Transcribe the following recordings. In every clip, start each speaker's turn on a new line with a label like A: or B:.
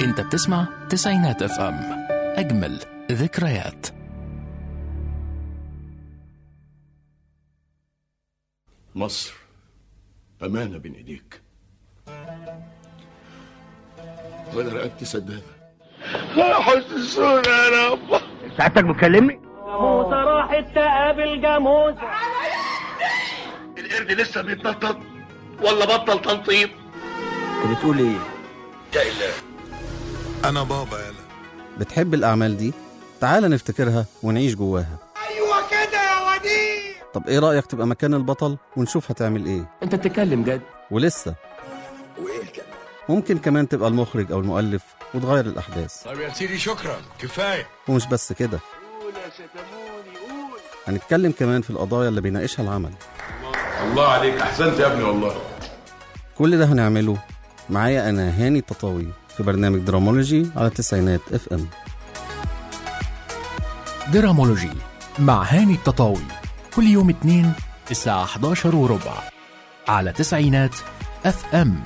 A: انت بتسمع تسعينات اف ام، اجمل ذكريات.
B: مصر أمانة بين إيديك، وأنا رقبتي سدادة. حسن الصورة يا رب.
C: ساعتك بتكلمني؟
D: جاموسة راحت تقابل جاموسة.
B: القرد لسه بيتنطط ولا بطل تنطيط؟
C: انت بتقول ايه؟
B: يا إله
E: أنا بابا يالا.
F: بتحب الأعمال دي؟ تعال نفتكرها ونعيش جواها.
E: أيوة كده يا وديع.
F: طب إيه رأيك تبقى مكان البطل ونشوف هتعمل إيه؟
C: انت بتتكلم جد؟
F: ولسه
B: وإيه كده؟
F: ممكن كمان تبقى المخرج أو المؤلف وتغير الأحداث.
E: طب يا سيدي شكرا، كفاية.
F: ومش بس كده، هنتكلم كمان في القضايا اللي بيناقشها العمل.
B: الله عليك، أحسنت يا ابني والله.
F: كل ده هنعمله معايا أنا هاني التطاوي في برنامج درامولوجي على تسعينات اف ام.
A: درامولوجي مع هاني التطاوي، كل يوم اثنين الساعة 11:15 على تسعينات اف ام.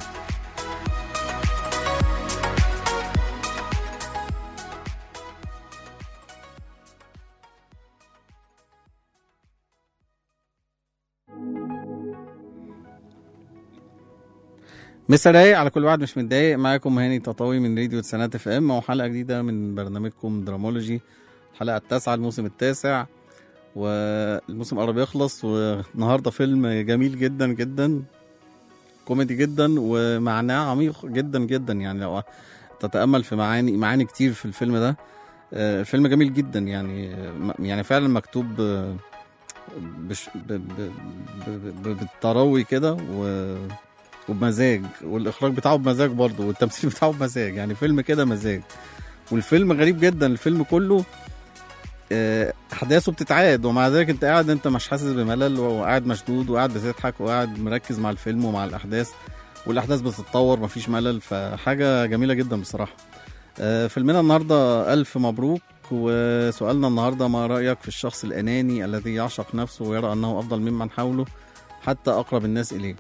F: مسا رايق على كل واحد مش متضايق. معاكم هاني تطاوي من راديو تسعينات اف ام وحلقة جديدة من برنامجكم درامولوجي، الحلقة التاسعة الموسم التاسع، والموسم قرب يخلص. والنهاردة فيلم جميل جدا جدا، كوميدي جدا ومعناه عميق جدا جدا. يعني لو تتأمل في معاني كتير في الفيلم ده. الفيلم جميل جدا، يعني فعلا مكتوب بالتروي كده وبمزاج، والاخراج بتاعه بمزاج برضه، والتمثيل بتاعه بمزاج. يعني فيلم كده مزاج. والفيلم غريب جدا، الفيلم كله احداثه بتتعاد، ومع ذلك انت قاعد، انت مش حاسس بملل، وقاعد مشدود وقاعد بتضحك وقاعد مركز مع الفيلم ومع الاحداث، والاحداث بتتطور، مفيش ملل. فحاجه جميله جدا بصراحه. فيلمنا النهارده الف مبروك. وسؤالنا النهارده: ما رايك في الشخص الاناني الذي يعشق نفسه ويرى انه افضل ممن حوله حتى اقرب الناس اليه؟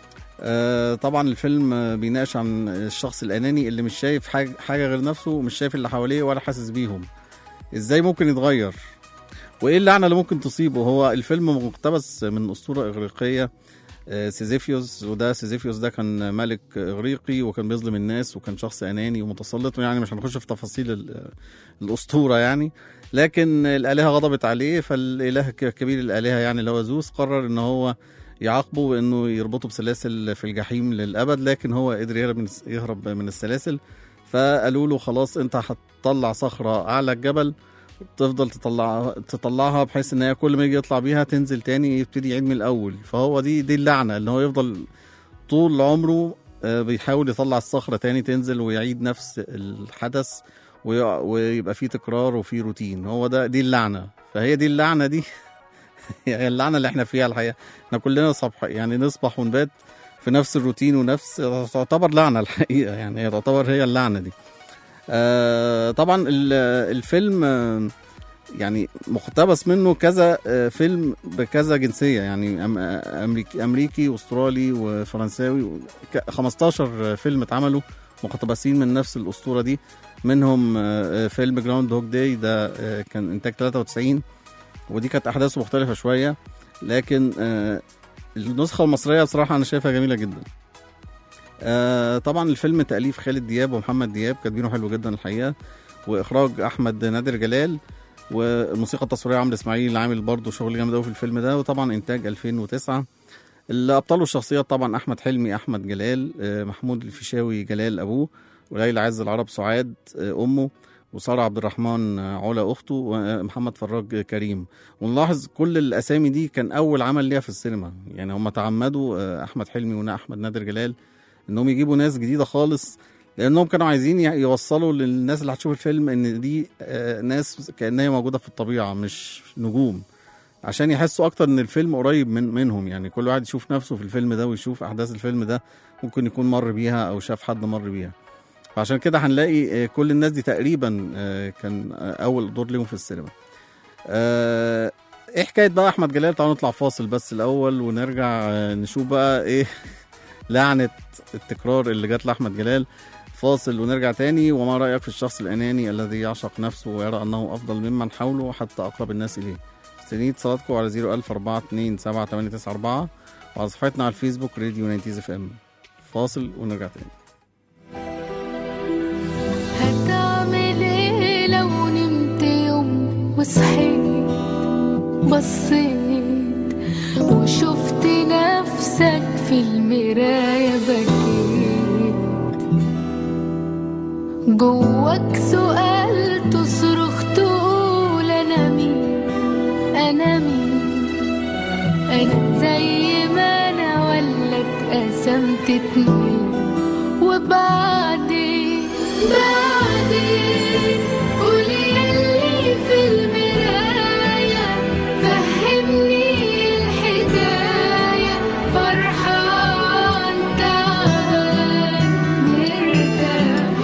F: طبعا الفيلم بيناقش عن الشخص الاناني اللي مش شايف حاجه غير نفسه، ومش شايف اللي حواليه ولا حاسس بيهم. ازاي ممكن يتغير؟ وايه اللعنه اللي ممكن تصيبه؟ هو الفيلم مقتبس من اسطوره اغريقيه، سيزيفيوس. وده سيزيفيوس ده كان ملك اغريقي، وكان بيظلم الناس، وكان شخص اناني ومتسلط. يعني مش هنخش في تفاصيل الاسطوره يعني، لكن الالهه غضبت عليه، فالاله كبير الالهه يعني اللي هو زوس قرر ان هو يعاقبه وانه يربطه بسلاسل في الجحيم للابد. لكن هو قدر يهرب من السلاسل. فقالوا له خلاص انت هتطلع صخره اعلى الجبل، تفضل تطلعها بحيث ان هي كل ما يجي يطلع بيها تنزل تاني، يبتدي يعيد من الاول. فهو دي اللعنه، ان هو يفضل طول عمره بيحاول يطلع الصخره تاني تنزل ويعيد نفس الحدث، ويبقى فيه تكرار وفيه روتين. هو دي اللعنه. فهي دي اللعنه دي يعني اللعنه اللي احنا فيها الحقيقه. احنا كلنا يعني نصبح ونبات في نفس الروتين، ونفس تعتبر لعنه الحقيقه. يعني هي تعتبر هي اللعنه دي. طبعا الفيلم يعني مقتبس منه كذا فيلم بكذا جنسيه، يعني امريكي واسترالي وفرنساوي. 15 فيلم اتعملوا مقتبسين من نفس الاسطوره دي. منهم فيلم جراوند هوك داي، ده كان انتاج 93، ودي كانت احداثه مختلفه شويه. لكن النسخه المصريه بصراحه انا شايفها جميله جدا. طبعا الفيلم تأليف خالد دياب ومحمد دياب، كاتبينه حلو جدا الحقيقه، واخراج احمد نادر جلال، والموسيقى التصويريه عمرو اسماعيل اللي عامل برضه شغل جامد قوي في الفيلم ده. وطبعا انتاج 2009. اللي ابطلوا الشخصيات طبعا احمد حلمي احمد جلال، محمود الفيشاوي جلال ابوه، وليلى عز العرب سعاد امه، وسارة عبد الرحمن علا اخته، ومحمد فراج كريم. ونلاحظ كل الاسامي دي كان اول عمل ليها في السينما. يعني هم تعمدوا احمد حلمي واحمد نادر جلال انهم يجيبوا ناس جديده خالص، لانهم كانوا عايزين يوصلوا للناس اللي هتشوف الفيلم ان دي ناس كانها موجوده في الطبيعه مش نجوم، عشان يحسوا اكتر ان الفيلم قريب منهم. يعني كل واحد يشوف نفسه في الفيلم ده ويشوف احداث الفيلم ده، ممكن يكون مر بيها او شاف حد مر بيها. فعشان كده هنلاقي كل الناس دي تقريبا كان اول دور ليهم في السينما. ايه حكايه بقى احمد جلال؟ تعالوا نطلع فاصل بس الاول ونرجع نشوف بقى ايه لعنه التكرار اللي جات لاحمد جلال. فاصل ونرجع تاني. وما رأيك في الشخص الأناني الذي يعشق نفسه ويرى أنه أفضل ممن حوله حتى أقرب الناس إليه؟ مستنيين اتصالاتكم على 010427894 وعلى صفحتنا على الفيسبوك راديو 90 اف ام. فاصل ونرجع تاني.
G: هتعمل ايه لو نمت يوم وصحيت بصيت وشفت نفسك في المراية بكيت جواك سؤال تصرخ تقول أنا مين أنا مين أنا زي ما أنا ولا اتقسمت اتنين وبعدين قولي يلي في المراية فهمني الحكاية فرحان تعبان مرتاح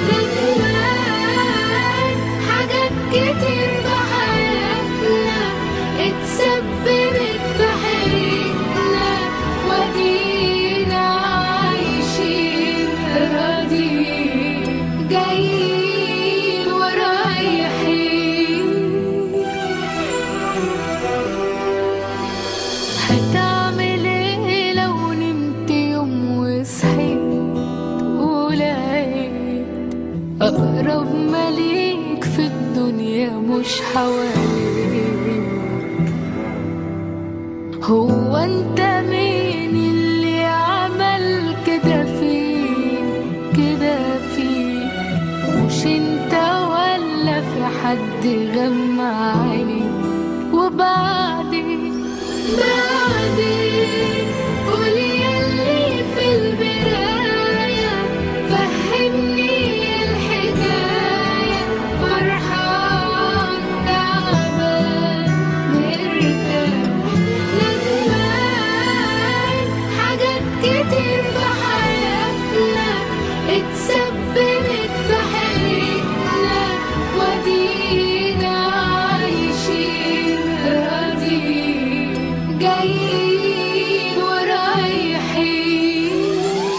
G: ندمان حاجات كتير في حياتنا اتسببت في حياتنا ودينا عايشين راضيين جايين ورايحين. هتعمل ايه لو نمت يوم وصحيت ولقيت أقرب مليك في الدنيا مش حواليك؟ هو انت مين اللي عمل كده فيك كده فيك؟ مش انت ولا في حد غمى عينيك؟ وبعدين قولي يلي في البراية فهمني الحكاية فرحان تعبان مرتاح ندمان حاجات كتير في حياتنا اتسببت في حياتنا ودينا عايشين راضيين جايين ورايحين.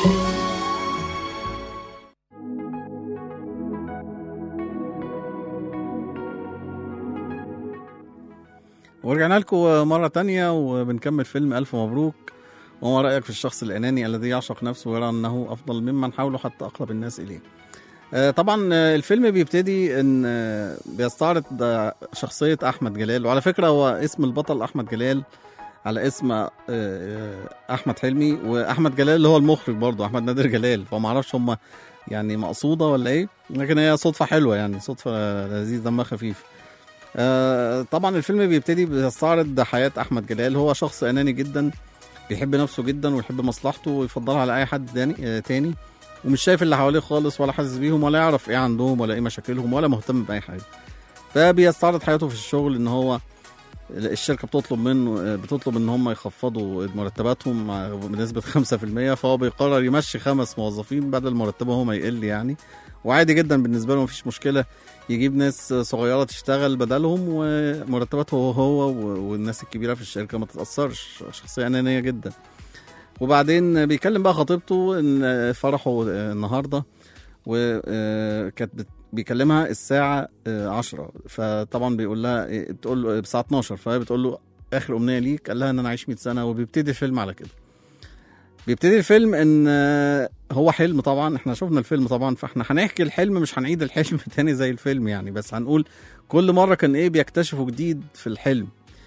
F: ورجعنا لكم مرة تانية وبنكمل فيلم ألف مبروك. وما رأيك في الشخص الأناني الذي يعشق نفسه ويرى أنه أفضل ممن حوله حتى أقرب الناس إليه؟ طبعا الفيلم بيبتدي ان بيستعرض شخصية أحمد جلال. وعلى فكرة هو اسم البطل أحمد جلال على اسم أحمد حلمي، وأحمد جلال اللي هو المخرج برضه أحمد نادر جلال، فما اعرفش هم يعني مقصودة ولا إيه، لكن هي صدفة حلوة يعني، صدفة لذيذ دمها خفيف. طبعا الفيلم بيبتدي بيستعرض حياة أحمد جلال. هو شخص أناني جدا، بيحب نفسه جدا ويحب مصلحته ويفضلها على أي حد تاني، ومش شايف اللي حواليه خالص ولا حاسس بيهم ولا يعرف ايه عندهم ولا ايه مشاكلهم ولا مهتم بأي حاجة. فبيستعرض حياته في الشغل ان هو الشركة بتطلب ان هم يخفضوا مرتباتهم بنسبة 5%، فهو بيقرر يمشي 5 موظفين بدل مرتبهم ما يقل يعني، وعادي جدا بالنسبة له مفيش مشكلة يجيب ناس صغيرة تشتغل بدلهم ومرتباته هو والناس الكبيرة في الشركة ما تتأثرش. شخصية أنانية جدا. وبعدين بيكلم بقى خطيبته ان فرحه النهارده، وكانت بيكلمها الساعه 10، فطبعا بيقول لها بتقول له الساعه 12، فهي بتقول له اخر امنيه ليك، قال لها ان انا عايش 100 سنه. وبيبتدي الفيلم على كده. بيبتدي الفيلم ان هو حلم، طبعا احنا شفنا الفيلم طبعا، فاحنا هنحكي الحلم مش هنعيد الحلم تاني زي الفيلم يعني، بس هنقول كل مره كان ايه بيكتشفوا جديد في الحلم.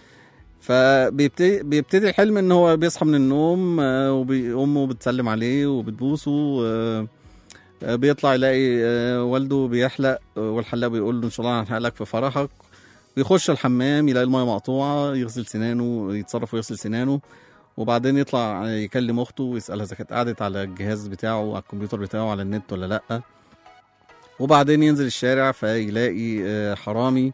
F: فبيبتدي الحلم ان هو بيصحى من النوم وامه بتسلم عليه وبتبوسه، بيطلع يلاقي والده بيحلق والحلاق بيقول له ان شاء الله هنحلق لك في فرحك. بيخش الحمام يلاقي الميه مقطوعه، يغسل سنانه، يتصرف ويغسل سنانه، وبعدين يطلع يكلم اخته ويسالها اذا كانت قعدت على الجهاز بتاعه على الكمبيوتر بتاعه على النت ولا لا. وبعدين ينزل الشارع فيلاقي حرامي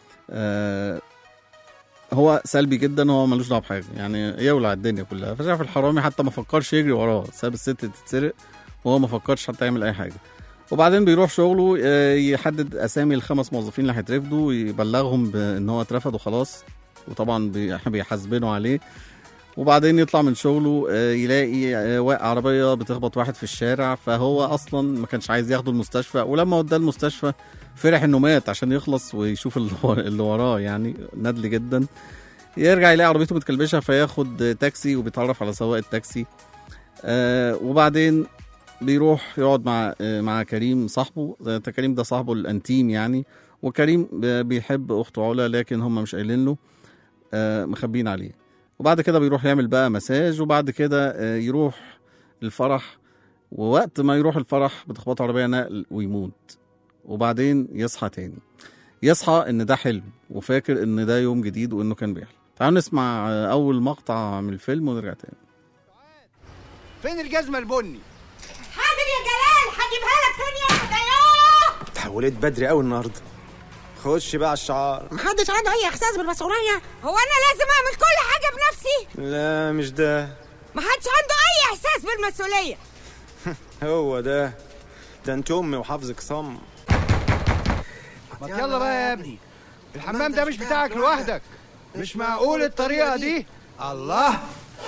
F: هو سلبي جدا، هو ملوش دعوه بحاجه يعني، يولع الدنيا كلها. فشاف الحرامي حتى ما فكرش يجري وراه، ساب الست تتسرق وهو ما فكرش حتى يعمل اي حاجه. وبعدين بيروح شغله يحدد اسامي ال5 موظفين اللي هيترفدوا ويبلغهم بان هو اترفد وخلاص، وطبعا بيحاسبينه عليه. وبعدين يطلع من شغله يلاقي عربيه بتخبط واحد في الشارع، فهو اصلا ما كانش عايز ياخده المستشفى، ولما وداه المستشفى فرح انه مات عشان يخلص ويشوف اللي وراه، يعني ندل جدا. يرجع يلاقي عربيته متكلبشه فياخد تاكسي وبيتعرف على سواق التاكسي. وبعدين بيروح يقعد مع كريم صاحبه. كريم ده صاحبه الانتيم يعني، وكريم بيحب اخته علا لكن هم مش قايلين له، مخبين عليه. وبعد كده بيروح يعمل بقى مساج، وبعد كده يروح الفرح، ووقت ما يروح الفرح بتخبط عربيه نقل ويموت. وبعدين يصحى تاني، يصحى ان ده حلم وفاكر ان ده يوم جديد وانه كان بيحلم. تعالوا نسمع اول مقطع من الفيلم ونرجع تاني.
E: فين الجزمة البني؟
H: حاضر يا جلال، هجيبها لك ثانية. ايوه
I: اتحولت بدري قوي النهارده. خش بقى على الشعار.
H: محدش عنده اي احساس بالمسؤولية. هو انا لازم اعمل كل حاجة بنفسي؟
I: لا مش ده.
H: محدش عنده اي احساس بالمسؤولية.
I: هو ده انت امي وحافظك صم.
E: ما يلا بقى يا ابني، الحمام ده مش بتاعك لوحدك. مش معقول الطريقة دي. الله،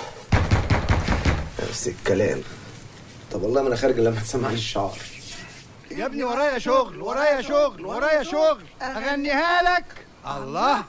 I: نفس الكلام. طب والله ما انا خارج لما تسمعني الشعار.
E: يا ابني ورايا شغل ورايا شغل ورايا شغل، اغنيها لك. الله.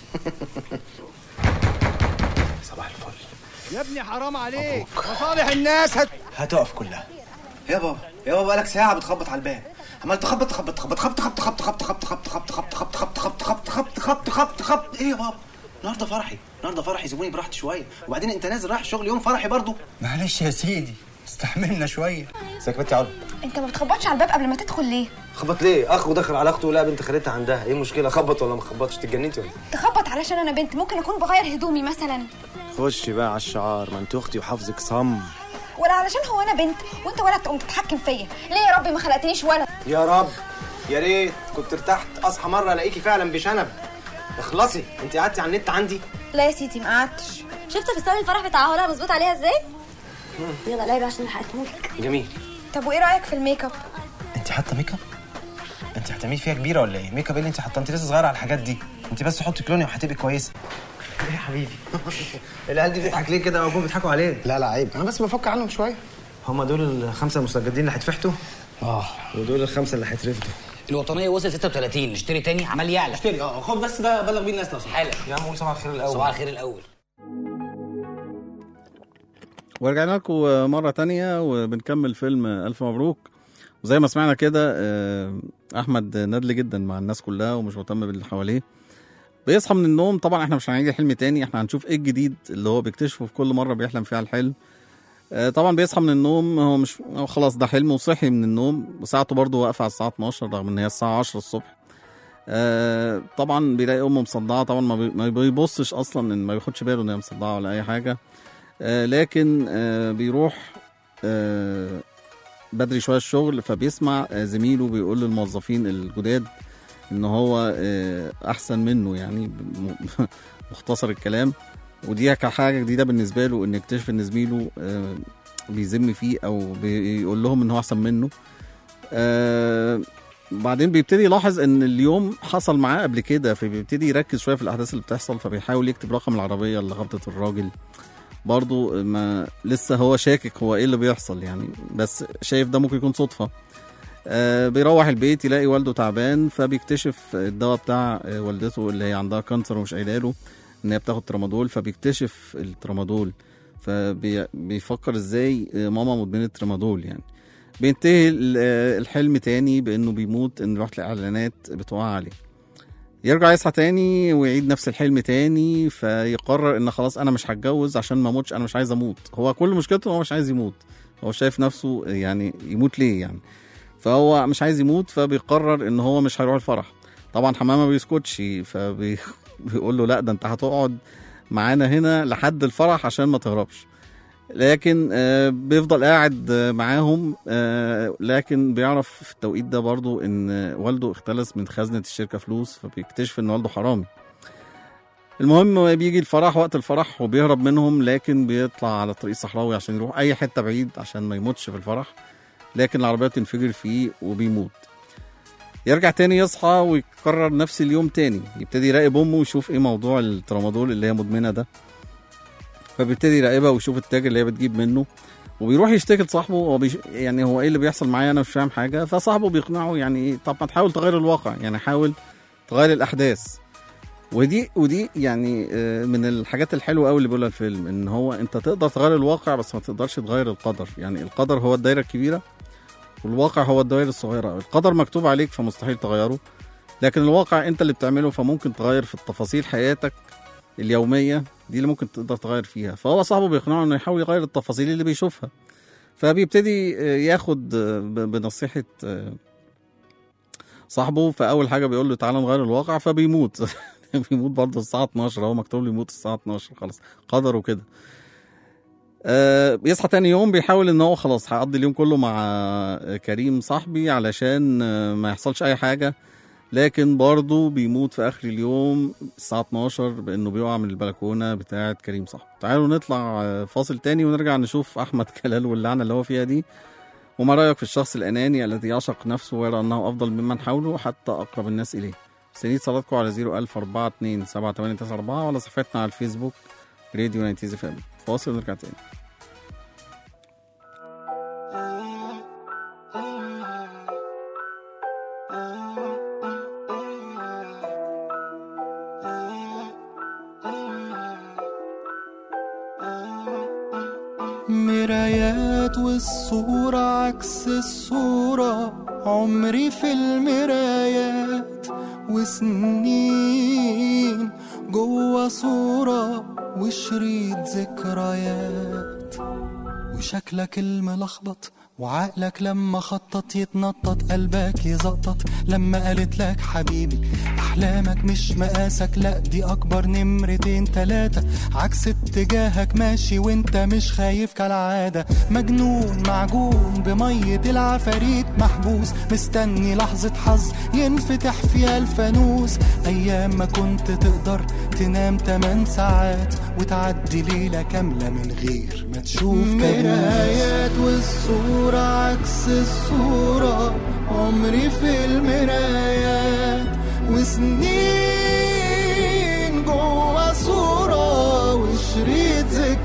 I: صباح الفل
E: يا ابني حرام عليك، مصالح الناس
I: هتقف كلها. يا بابا يا بابا بقالك ساعة بتخبط على الباب، عمال تخبط خبط خبط خبط خبط خبط خبط خبط خبط خبط خبط خبط خبط خبط خبط خبط خبط خبط خبط. ايه يا بابا؟ النهارده فرحي سيبوني براحتي شويه، وبعدين انت نازل رايح الشغل يوم فرحي برضو. معلش يا سيدي استحملنا شويه. سكبت يا علا.
J: انت ما بتخبطش على الباب قبل ما تدخل ليه؟
I: خبط ليه؟ اخو دخل على اخته ولا بنت خالتها عندها، ايه المشكله؟ خبط ولا ما خبطش؟ تتجننتي ولا ايه؟
J: تخبط علشان انا بنت، ممكن اكون بغير هدومي مثلا.
I: خش بقى على الشعار، ما انت اختي وحافظك صم.
J: ولا علشان هو انا بنت وانت ولد تقوم تتحكم فيا؟ ليه يا ربي ما خلقتنيش ولد؟
I: يا رب يا ريت كنت ارتحت اصحى مره الاقيكي فعلا بشنب. اخلصي، انت قعدتي على النت عندي؟
J: لا يا سيدي ما قعدتش.
G: شفت فستان الفرح بتاع هلا مظبوط عليها ازاي؟ يلا لعب عشان لحقتهولك.
I: جميل.
J: طب وايه رايك في الميك اب؟
I: انت حاطه ميك اب؟ انت هتعملي فيها كبيره ولا ايه؟ ميك اب ايه اللي انت حاطه؟ انت لسه صغيره على الحاجات دي. انت بس حطي كلوني وهتبقي كويسه. ايه يا حبيبي؟ العيال دي بتضحك ليه كده؟ او بيضحكوا عليك؟ لا عيب، انا بس بفك عنهم شويه. هم دول الخمسه المستجدين اللي هيتفحتوا؟ ودول الخمسه اللي هيترفدوا.
K: الوطنيه وصل 36، نشتري تاني عمال يعلى.
I: اشتري خد بس ده بلغ بيه الناس لو سمحت.
K: حالا
I: يا عم قول صباح الخير الاول.
K: صباح الخير الاول.
F: ورجعنا لكم مرة تانية وبنكمل فيلم ألف مبروك. وزي ما سمعنا كده أحمد ندل جدا مع الناس كلها ومش مهتم باللي حواليه. بيصحى من النوم، طبعا احنا مش هنعيد الحلم تاني، احنا هنشوف ايه الجديد اللي هو بيكتشفه في كل مرة بيحلم فيها الحلم. طبعا بيصحى من النوم، هو خلاص ده حلم وصحي من النوم، وساعته برضه واقفة على الساعة 12 رغم ان هي الساعة 10 الصبح. طبعا بيلاقي امه مصدعة، طبعا ما بيبصش اصلا، ان ما بياخدش باله ان هي مصدعة ولا اي حاجة. لكن بيروح بدري شوية الشغل، فبيسمع زميله بيقول للموظفين الجداد ان هو احسن منه، يعني مختصر الكلام. ودي كحاجة جديدة بالنسبة له، ان يكتشف ان زميله بيذم فيه او بيقول لهم ان هو احسن منه. بعدين بيبتدي يلاحظ ان اليوم حصل معاه قبل كده، فبيبتدي يركز شوية في الاحداث اللي بتحصل، فبيحاول يكتب رقم العربية اللي خبطت الراجل. برضو ما لسه هو شاكك هو ايه اللي بيحصل يعني، بس شايف ده ممكن يكون صدفة. بيروح البيت يلاقي والده تعبان، فبيكتشف الدواء بتاع والدته اللي هي عندها كانسر ومش قايله له ان هي بتاخد ترامادول، فبيكتشف الترامادول، فبيفكر ازاي ماما مدمنة ترامادول يعني. بينتهي الحلم تاني بانه بيموت، ان رحت الاعلانات بتوقع عليه. يرجع يصحى تاني ويعيد نفس الحلم تاني، فيقرر ان خلاص انا مش هتجوز عشان ما اموتش، انا مش عايز اموت. هو كل مشكلته هو مش عايز يموت، هو شايف نفسه يعني يموت ليه يعني، فهو مش عايز يموت. فبيقرر ان هو مش هيروح الفرح. طبعا حمامه ما بيسكتش، فبيقول له لا ده انت هتقعد معانا هنا لحد الفرح عشان ما تهربش. لكن بيفضل قاعد معاهم، لكن بيعرف في التوقيت ده برضو ان والده اختلس من خزنة الشركة فلوس، فبيكتشف ان والده حرامي. المهم بيجي الفرح، وقت الفرح وبيهرب منهم، لكن بيطلع على الطريق الصحراوي عشان يروح اي حتة بعيد عشان ما يموتش في الفرح، لكن العربية بتنفجر فيه وبيموت. يرجع تاني يصحى ويكرر نفس اليوم تاني، يبتدي يراقب امه ويشوف ايه موضوع الترامادول اللي هي مدمنة ده. فبيبتدي يراقبها ويشوف التاجر اللي هي بتجيب منه، وبيروح يشتكي لصاحبه. يعني هو ايه اللي بيحصل معايا، انا مش فاهم حاجه. فصاحبه بيقنعه يعني طب ما تحاول تغير الواقع، يعني حاول تغير الاحداث. ودي يعني من الحاجات الحلوه قوي اللي بيقولها الفيلم، ان هو انت تقدر تغير الواقع بس ما تقدرش تغير القدر. يعني القدر هو الدايره الكبيره والواقع هو الدوائر الصغيره. القدر مكتوب عليك فمستحيل تغيره، لكن الواقع انت اللي بتعمله، فممكن تغير في التفاصيل حياتك اليوميه دي اللي ممكن تقدر تغير فيها. فهو صاحبه بيقنعه انه يحاول يغير التفاصيل اللي بيشوفها، فبيبتدي ياخد بنصيحه صاحبه. فاول حاجه بيقول له تعالى نغير الواقع، فبيموت بيموت برضه الساعه 12، هو مكتوب له يموت الساعه 12، خلاص قدره كده. بيصحى تاني يوم بيحاول ان هو خلاص هيقضي اليوم كله مع كريم صاحبي علشان ما يحصلش اي حاجه، لكن برضه بيموت في اخر اليوم الساعه 12 بانه بيقع من البلكونه بتاعه كريم صاحبي. تعالوا نطلع فاصل تاني ونرجع نشوف احمد جلال واللعنه اللي هو فيها دي، وما رايك في الشخص الاناني الذي يعشق نفسه ويرى انه افضل ممن حوله حتى اقرب الناس اليه. مستنيين صلاتكم على 010427894 وعلى صفحتنا على الفيسبوك راديو 90 FM. فاصل ونرجع تاني.
L: مرايات والصورة عكس الصورة، عمري في المرايات وسنين جوا صورة وشريط ذكريات، وشكلك الملخبط وعقلك لما خطط يتنطط، قلبك يزقطط لما قالت لك حبيبي أحلامك مش مقاسك، لا دي أكبر نمرتين 3 عكس اتجاهك ماشي وانت مش خايف كالعادة، مجنون معجون بمية العفاريت محبوس مستني لحظة حظ ينفتح فيها الفانوس، أيام ما كنت تقدر تنام 8 ساعات وتعدي ليلة كاملة من غير ما تشوف مرايات والصورة عكس الصورة، عمري في المرايات وسنين جوا صورة وشريط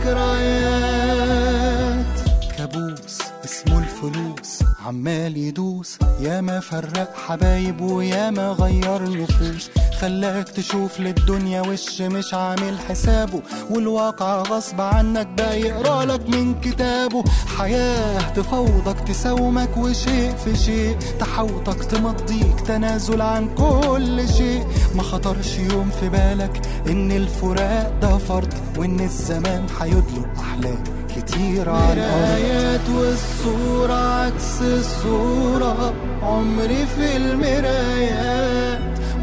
L: ذكريات، كابوس اسمه الفلوس عمال يدوس، يا ما فرق حبايب ويا ما غير نفوس، خلاك تشوف للدنيا وش مش عامل حسابه، والواقع غصب عنك بقى يقرالك من كتابه، حياة تفوضك تساومك وشيء في شيء تحوطك تمضيك تنازل عن كل شيء، ما خطرش يوم في بالك ان الفراق ده فرض وان الزمان هيدلق احلام كتير على المرايات والصورة عكس الصورة، عمري في المرايات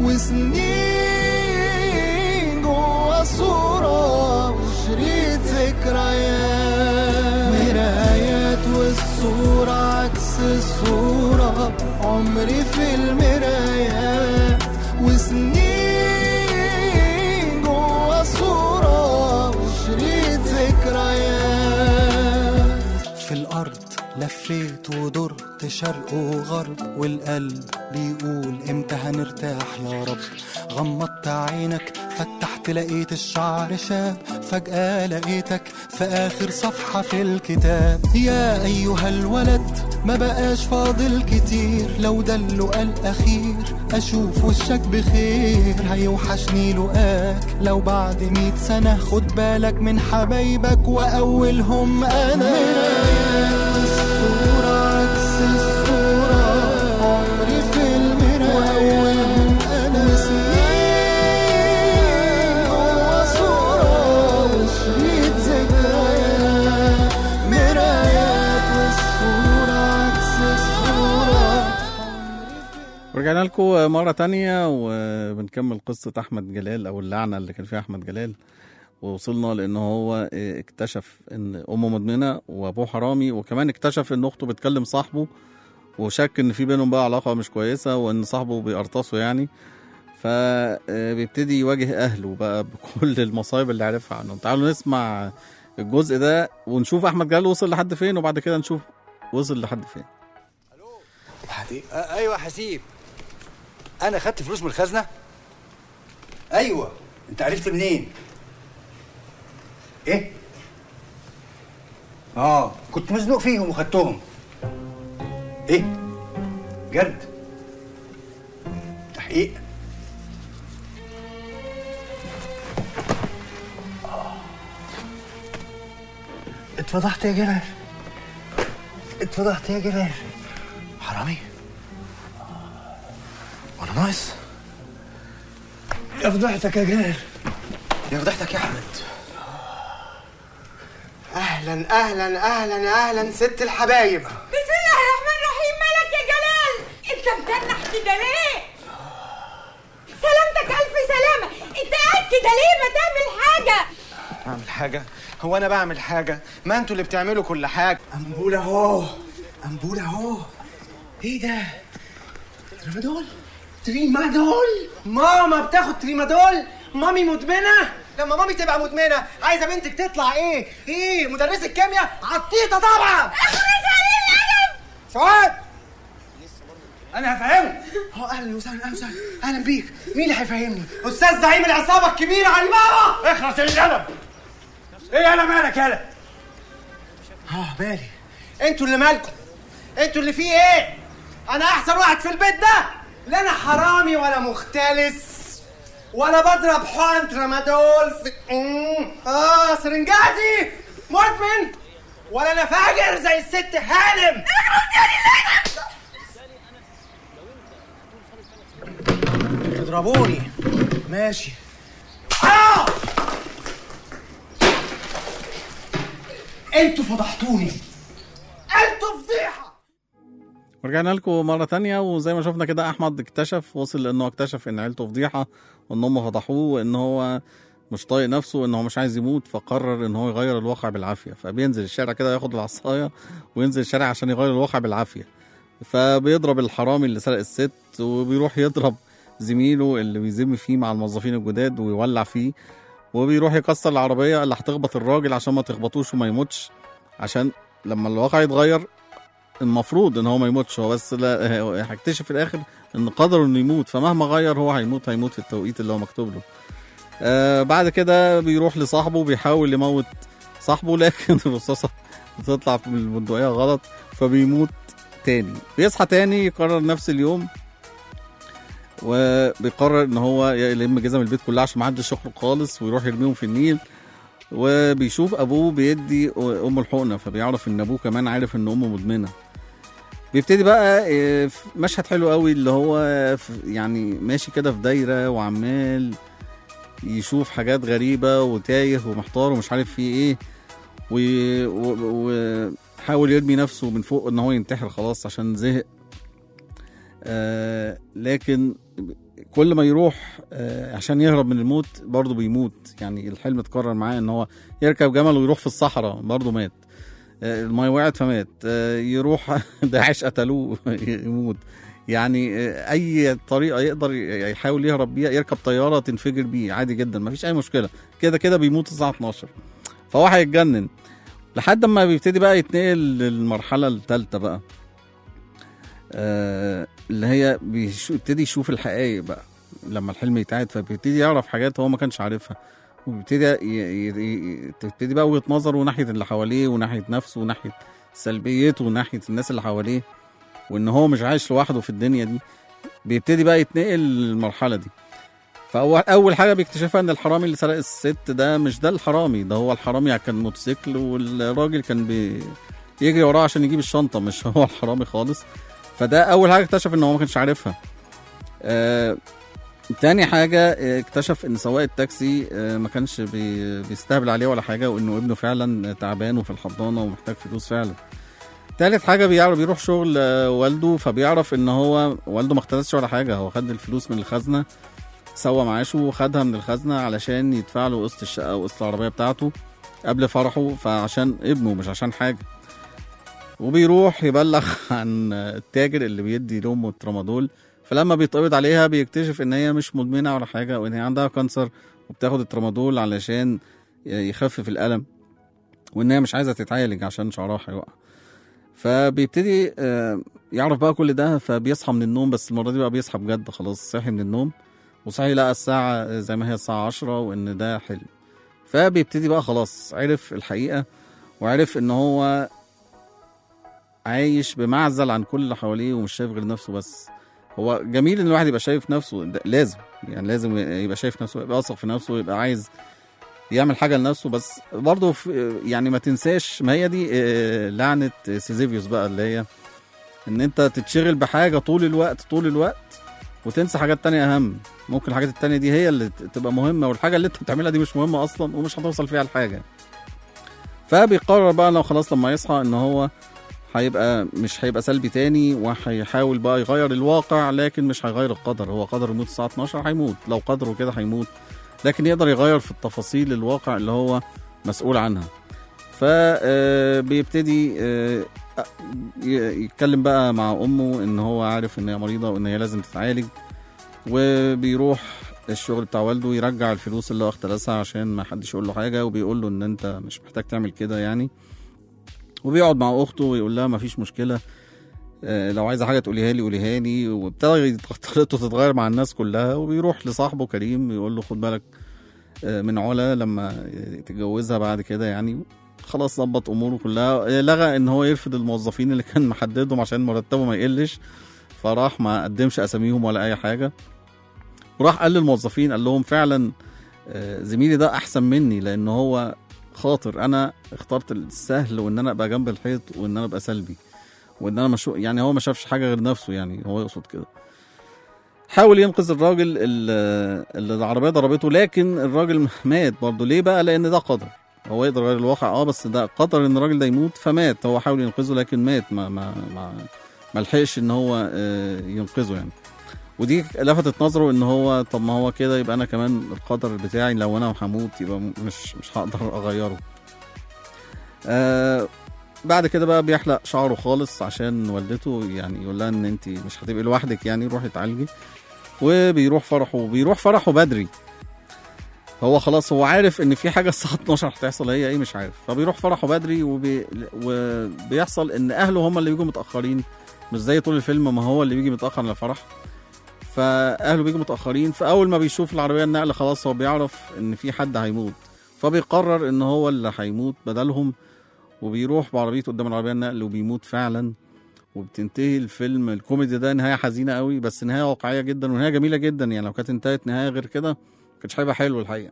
L: وسنين جوا صورة وشريط ذكريات، مرايات والصورة عكس الصورة، عمري في المرايات وسنين جوا صورة وشريط ذكريات، في الأرض لفيت ودرت شرق وغرب والقلب بيقول امتى هنرتاح يا رب، غمضت عينك فتحت لقيت الشعر شاب، فجأة لقيتك في آخر صفحة في الكتاب، يا أيها الولد ما بقاش فاضل كتير، لو ده اللقاء الأخير أشوف وشك بخير، هيوحشني لقاك لو بعد 100 سنة، خد بالك من حبايبك وأولهم أنا، الصورة عكس الصورة، عمري في المراية أنا وسنين جوا صورة وشريط ذكريات، مرايات والصورة عكس الصورة.
F: ورجعنا لكم مرة تانية وبنكمل قصة أحمد جلال أو اللعنة اللي كان فيها أحمد جلال، ووصلنا لأنه هو اكتشف أن أمه مدمنة وأبوه حرامي، وكمان اكتشف أن أخته بتكلم صاحبه وشك أن في بينهم بقى علاقة مش كويسة وأن صاحبه بيقرطسه يعني، فبيبتدي يواجه أهله بقى بكل المصايب اللي عرفها عنهم. تعالوا نسمع الجزء ده ونشوف أحمد جلال وصل لحد فين، وبعد كده نشوف وصل لحد فين.
E: ايوه حسيب، انا خدت فلوس من الخزنه.
M: ايوه، انت عرفت منين؟ ايه
I: كنت مزنوق فيهم وخدتهم. ايه جد؟ تحقيق؟ اتفضحت يا جلال، اتفضحت يا جلال. حرامي وانا ناقص؟ يا فضحتك يا جلال، يا فضحتك يا احمد. اهلا اهلا اهلا اهلا ست الحبايب.
H: بسم الله الرحمن الرحيم. مالك يا جلال؟ انت متنح كده ليه؟ سلامتك الف سلامه. انت قاعد كده ليه؟ ما تعمل حاجه.
I: اعمل حاجه؟ هو انا بعمل حاجه؟ ما انتوا اللي بتعملوا كل حاجه. امبوله اهو، امبوله اهو. ايه ده؟ تريمادول؟ تريمادول؟ ماما بتاخد تريمادول؟ مامي مدمنه؟ لما مامي تبقى مدمنه عايزه بنتك تطلع ايه؟ ايه مدرسه كيمياء عطيطه طبعا.
H: اخرج عليه الادب.
I: سعاد انا هفهمه. اهلا وسهلا، اهلا وسهلا، اهلا بيك. مين اللي هيفهمني؟ استاذ زعيم العصابه الكبيره علي بابا.
E: اخلص القلم. ايه انا مالك يالا؟
I: مالي؟ انتوا اللي مالكم، انتوا اللي فيه ايه؟ انا احسن واحد في البيت ده. لا انا حرامي ولا مختلس ولا بضرب حقن ترامادول في سرنجاتي مدمن، ولا انا فاجر زي الست هانم. تضربوني ماشي. انتوا فضحتوني، انتوا فضيحه.
F: ورجعنا لكم مرة تانية، وزي ما شفنا كده أحمد وصل لأنه اكتشف إن عيلته فضيحة وإن هم فضحوه وإن هو مش طايق نفسه وإن هو مش عايز يموت، فقرر إن هو يغير الواقع بالعافية. فبينزل الشارع كده ياخد العصاية وينزل الشارع عشان يغير الواقع بالعافية. فبيضرب الحرامي اللي سرق الست، وبيروح يضرب زميله اللي بيذم فيه مع الموظفين الجداد ويولع فيه، وبيروح يكسر العربية اللي هتخبط الراجل عشان ما تخبطوش وما يموتش، عشان لما الواقع يتغير المفروض ان هو ما يموتش هو، بس لا هيكتشف في الاخر ان قدره انه يموت، فمهما غير هو هيموت في التوقيت اللي هو مكتوب له. بعد كده بيروح لصاحبه بيحاول يموت صاحبه، لكن الرصاصه بتطلع من البندقيه غلط فبيموت تاني. بيصحى تاني يقرر نفس اليوم، وبيقرر ان هو يلم جزم البيت كلها عشان ما حدش يخرج خالص ويروح يرميهم في النيل. وبيشوف ابوه بيدي امه الحقنه، فبيعرف ان ابوه كمان عارف ان امه مدمنه. بيبتدي بقى مشهد حلو قوي اللي هو يعني ماشي كده في دايره وعمال يشوف حاجات غريبه وتايه ومحتار ومش عارف فيه ايه، وحاول يرمي نفسه من فوق ان هو ينتحر خلاص عشان زهق. لكن كل ما يروح عشان يهرب من الموت برضه بيموت. يعني الحلم اتكرر معاه ان هو يركب جمل ويروح في الصحراء برضه مات. الميه وقعت فمات. يروح داعش قتلوه يموت. يعني اي طريقه يقدر يحاول يهرب بيها، يركب طياره تنفجر بيه عادي جدا مفيش اي مشكله، كده كده بيموت الساعه 12. فهو هيتجنن لحد ما بيبتدي بقى يتنقل للمرحله الثالثه بقى، اللي هي بيبتدي يشوف الحقائق بقى لما الحلم يتعاد، فبيبتدي يعرف حاجات هو ما كانش عارفها، وبيبتدي تبتدي بقى وجهة نظره ناحية اللي حواليه وناحية نفسه وناحية سلبيته وناحية الناس اللي حواليه، وان هو مش عايش لوحده في الدنيا دي. بيبتدي بقى يتنقل للمرحلة دي. فأول حاجة بيكتشفها ان الحرامي اللي سرق الست ده مش ده الحرامي، ده هو الحرامي كان موتوسيكل والراجل كان بيجري وراه عشان يجيب الشنطة، مش هو الحرامي خالص. فده اول حاجه اكتشف ان هو ما كانش عارفها. تاني حاجه اكتشف ان سواق التاكسي ما كانش بيستهبل عليه ولا حاجه، وانه ابنه فعلا تعبان وفي الحضانه ومحتاج فلوس فعلا. تالت حاجه بيروح شغل والده، فبيعرف ان هو والده ما اختلسش ولا حاجه، هو خد الفلوس من الخزنه سوى معاشه وخدها من الخزنه علشان يدفع له قسط الشقه وقسط العربيه بتاعته قبل فرحه، فعشان ابنه مش عشان حاجه. وبيروح يبلغ عن التاجر اللي بيدي لامه الترامادول، فلما بيتقبض عليها بيكتشف ان هي مش مدمنه ولا حاجه، وان هي عندها كانسر وبتاخد الترامادول علشان يخفف الالم، وان هي مش عايزه تتعالج عشان شعرها هيوقع. فبيبتدي يعرف بقى كل ده، فبيصحى من النوم، بس المره دي بقى بيصحى بجد خلاص، صحي من النوم وصحي لقى الساعه زي ما هي الساعه 10 وان ده حلم. فبيبتدي بقى خلاص عرف الحقيقه وعرف ان هو عايش بمعزل عن كل اللي حواليه ومش شايف غير نفسه بس. هو جميل ان الواحد يبقى شايف نفسه، لازم يبقى شايف نفسه، يبقى واثق في نفسه، يبقى عايز يعمل حاجه لنفسه، بس برضه يعني ما تنساش، ما هي دي لعنه سيزيفيوس بقى، اللي هي ان انت تتشغل بحاجه طول الوقت وتنسى حاجات تانية اهم. ممكن الحاجات التانية دي هي اللي تبقى مهمه، والحاجه اللي انت بتعملها دي مش مهمه اصلا ومش هتوصل فيها لحاجه. فبيقرر بقى لو خلاص لما يصحى ان هو مش هيبقى سلبي تاني، وهيحاول بقى يغير الواقع، لكن مش هيغير القدر. هو قدر يموت الساعه 12 هيموت، لو قدره كده هيموت، لكن يقدر يغير في التفاصيل الواقع اللي هو مسؤول عنها. فبيبتدي يتكلم بقى مع امه ان هو عارف ان هي مريضه وان هي لازم تتعالج، وبيروح الشغل بتاع والده يرجع الفلوس اللي هو اختلسها عشان ما حدش يقول له حاجه، وبيقول له ان انت مش محتاج تعمل كده يعني. وبيقعد مع اخته ويقول لها مفيش مشكله، لو عايزه حاجه تقوليها لي. وابتدى طريقته تتغير مع الناس كلها. وبيروح لصاحبه كريم يقول له خد بالك من علا لما تتجوزها بعد كده يعني. خلاص ظبط اموره كلها، لغى ان هو يرفض الموظفين اللي كان محددهم عشان مرتبه ما يقلش، فراح ما قدمش اساميهم ولا اي حاجه، وراح قال للموظفين، قال لهم فعلا زميلي ده احسن مني لان هو خاطر، انا اخترت السهل وان انا ابقى جنب الحيط وان انا ابقى سلبي وان انا يعني هو ما شافش حاجه غير نفسه، يعني هو يقصد كده. حاول ينقذ الراجل اللي العربيه ضربته، لكن الراجل مات برضه. ليه بقى؟ لان ده قدر، هو يقدر يغير الواقع بس ده قدر ان الراجل ده يموت، فمات. هو حاول ينقذه لكن مات، ما لحقش ان هو ينقذه يعني. ودي لفتت نظره ان هو طب ما هو كده يبقى انا كمان القدر بتاعي لو انا هموت يبقى مش هقدر اغيره. بعد كده بقى بيحلق شعره خالص عشان والدته يعني يقول لها ان انت مش هتبقي لوحدك يعني، روحي اتعالجي. وبيروح فرحه بدري. هو خلاص هو عارف ان في حاجه الساعه 12 هتحصل، هي ايه مش عارف. فبيروح فرحه بدري وبيحصل ان اهله هم اللي بيجوا متاخرين، مش زي طول الفيلم ما هو اللي بيجي متاخر للفرح. فاهله بيجوا متاخرين، فاول ما بيشوف العربيه النقل خلاص هو بيعرف ان في حد هيموت، فبيقرر ان هو اللي هيموت بدلهم، وبيروح بعربيته قدام العربيه النقل وبيموت فعلا. وبتنتهي الفيلم الكوميدي ده نهايه حزينه قوي، بس نهايه واقعيه جدا ونهايه جميله جدا يعني. لو كانت انتهت نهايه غير كده ما كانش هيبقى حلو الحقيقه.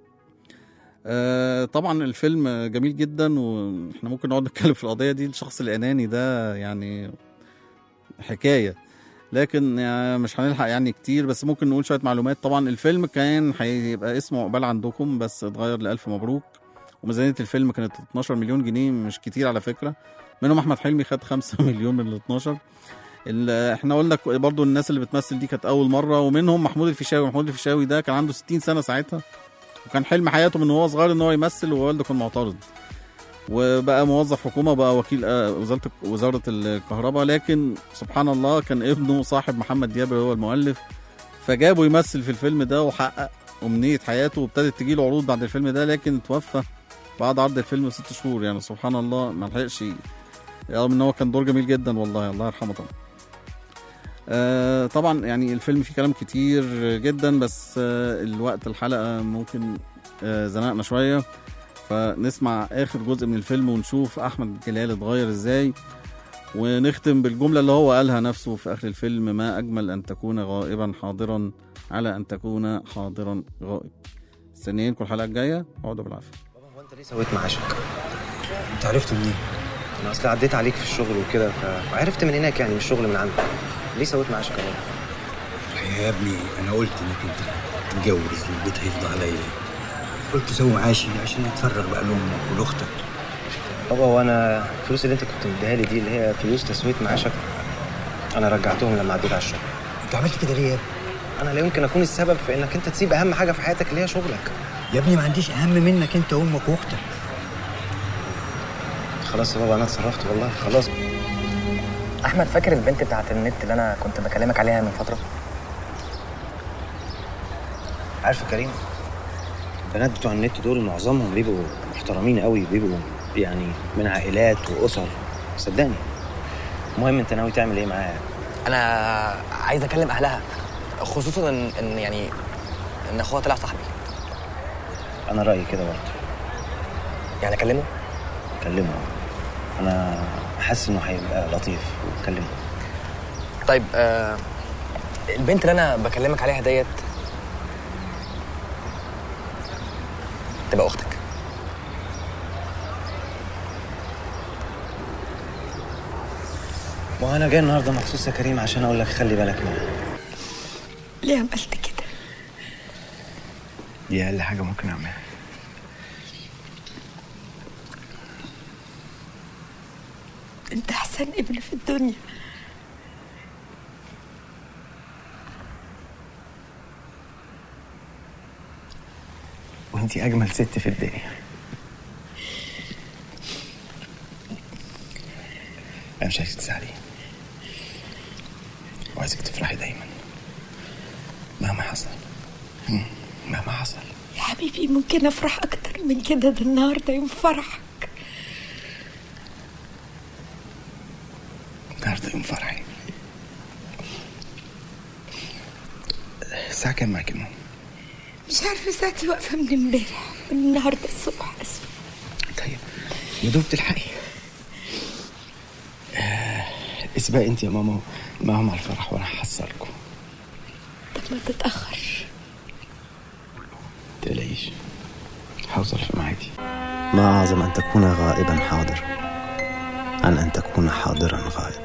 F: طبعا الفيلم جميل جدا، واحنا ممكن نقعد نتكلم في القضيه دي. الشخص الاناني ده يعني حكايه، لكن يعني مش هنلحق يعني كتير، بس ممكن نقول شويه معلومات. طبعا الفيلم كان هيبقى اسمه عقبال عندكم، بس اتغير لألف مبروك. وميزانيه الفيلم كانت 12 مليون جنيه، مش كتير على فكره. منهم احمد حلمي خد 5 مليون من ال 12. احنا قلنا برضو الناس اللي بتمثل دي كانت اول مره، ومنهم محمود الفيشاوي ده كان عنده 60 سنه ساعتها، وكان حلم حياته من وهو صغير ان هو يمثل، ووالده كان معترض، وبقى موظف حكومه، بقى وكيل وزاره الكهرباء. لكن سبحان الله كان ابنه صاحب محمد دياب اللي هو المؤلف، فجابه يمثل في الفيلم ده وحقق امنيه حياته، وابتدت تجيله عروض بعد الفيلم ده، لكن توفى بعد عرض الفيلم 6 شهور يعني. سبحان الله ما لحقش، رغم ان هو كان دور جميل جدا والله، الله يرحمه طبعا. طبعا يعني الفيلم فيه كلام كتير جدا، بس الوقت الحلقه ممكن زنقنا شويه، فنسمع اخر جزء من الفيلم ونشوف احمد جلال اتغير ازاي، ونختم بالجمله اللي هو قالها نفسه في اخر الفيلم: ما اجمل ان تكون غائبا حاضرا على ان تكون حاضرا غائب. استنيينكم الحلقه الجايه، اقعدوا بالعافيه.
I: بابا هو انت ليه سويت معاشك؟ انت عرفت منين؟ انا اصل عديت عليك في الشغل وكده، فعرفت من هناك يعني، من الشغل من عندك. ليه سويت معاشك يا بابا؟
M: يا ابني انا قلت انك انت تتجوز والبيت هيفضى عليا، قلت سوي معاشي عشان اتفرغ بقى لامك ولاختك.
I: بابا هو انا الفلوس اللي انت كنت مديها لي دي اللي هي فلوس تسويت معاشك، انا رجعتهم لما عديت على الشغل.
M: انت عملت كده ليه يا ابني؟
I: انا لا يمكن اكون السبب في انك انت تسيب اهم حاجه في حياتك اللي هي شغلك.
M: يا ابني ما عنديش اهم منك انت وامك واختك.
I: خلاص يا بابا انا اتصرفت والله، خلاص.
N: احمد فاكر البنت بتاعت النت اللي انا كنت بكلمك عليها من فتره؟
I: عارف يا كريم، البنات بتوع النت دول معظمهم بيبقوا محترمين قوي، بيبقوا يعني من عائلات واسر، صدقني. المهم انت ناوي تعمل ايه معاها؟
N: انا عايز اكلم اهلها، خصوصا ان يعني ان اخوها طلع صاحبي.
I: انا رايي كده برضه.
N: يعني اكلمه؟
I: كلمه. انا حاسس انه هيبقى لطيف، وكلمه.
N: طيب البنت اللي انا بكلمك عليها ديت تبقى اختك.
I: وانا جاي النهارده مخصوص يا كريم عشان اقول لك خلي بالك منها.
H: ليه عملت كده؟
I: دي اقل حاجه ممكن اعملها.
H: انت احسن ابن في الدنيا.
I: وانتي اجمل ست في الدنيا. انا مش عايزك تزعلي، وعايزك تفرحي دايما مهما حصل. مهما حصل
H: يا حبيبي ممكن افرح اكتر من كده؟ ده النهارده يوم فرحك.
I: النهارده يوم فرحي. الساعة كام معاكي ماما؟
H: مش عارفه ساعتي واقفه من امبارح، من النهارده الصبح. اسفه.
I: طيب يا دوب تلحقي. اسبقي انت يا ماما معهم على الفرح وانا هحصلكم.
H: طب ما تتاخر.
I: متقلقيش، هوصل في ميعادي. ما أعظم أن تكون غائبا حاضر عن أن تكون حاضرا غائب.